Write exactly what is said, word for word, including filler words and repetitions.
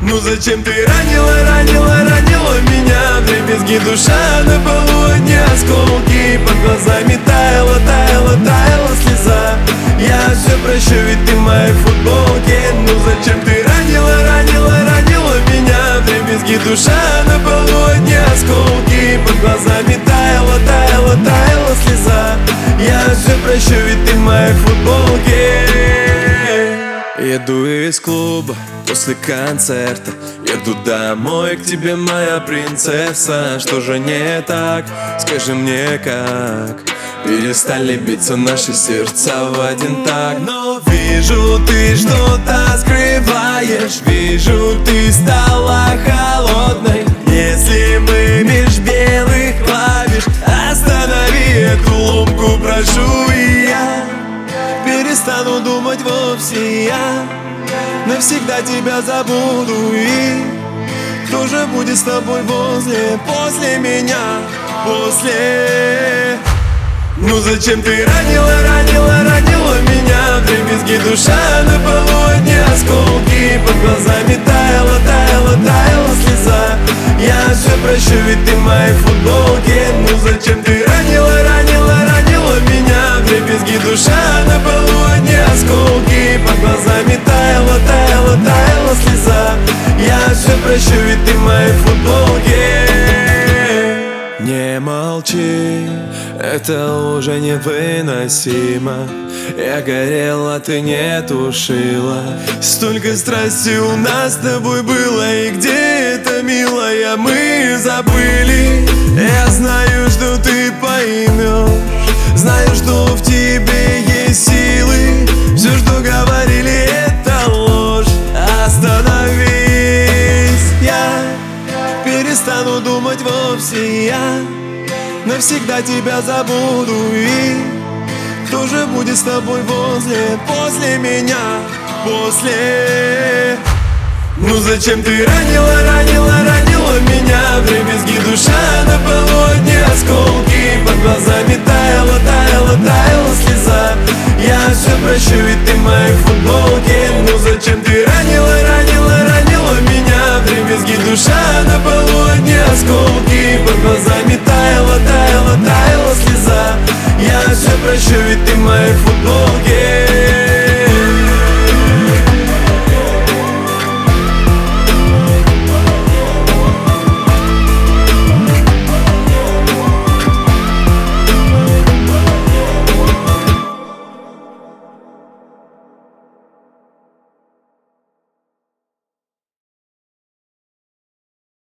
Ну зачем ты ранила, ранила, ранила меня? Вдребезги душа на полу, одни осколки. Под глазами таяла, таяла, таяла слеза. Я все прощу, ведь ты в моей футболке. Ну зачем ты ранила, ранила, ранила меня? Вдребезги душа на полу, одни осколки. Под глазами таяла, таяла, таяла слеза. Я все прощу, ведь ты в моей футболке. Еду из клуба после концерта, еду домой к тебе, моя принцесса. Что же не так? Скажи мне как. Перестали биться наши сердца в один такт. Но вижу, ты что-то скрываешь. Вижу, ты стала холодной. Если мы меж белых клавиш, останови эту ломку, прошу. И я перестану думать вовсе, я навсегда тебя забуду. И кто же будет с тобой возле, после меня, после? Ну зачем ты ранила, ранила, ранила меня? Вдребезги душа на полу, одни осколки. Под глазами таяла, таяла, таяла слеза. Я все прощу, ведь ты в моей футболке. Ну зачем ты ранила, ранила, ранила меня? Вдребезги душа на полу, одни осколки. Под глазами таяла, таяла, таяла слеза. Я все прощу, ведь ты в моей футболке. Не молчи, это уже невыносимо. Я горела, ты не тушила. Столько страсти у нас с тобой было. И где это, милая, мы забыли. Я знаю, что ты поймешь. Знаю, что в тебе есть силы. Все, что говорили, это ложь. Остановись, я перестану думать вовсе, я навсегда тебя забуду. И кто же будет с тобой возле, после меня, после? Ну зачем ты ранила, ранила, ранила меня? Вдребезги душа на полу, одни осколки. Под глазами таяла, таяла, таяла слеза. Я все прощу, ведь ты в моей футболке. Ну зачем ты ранила, ранила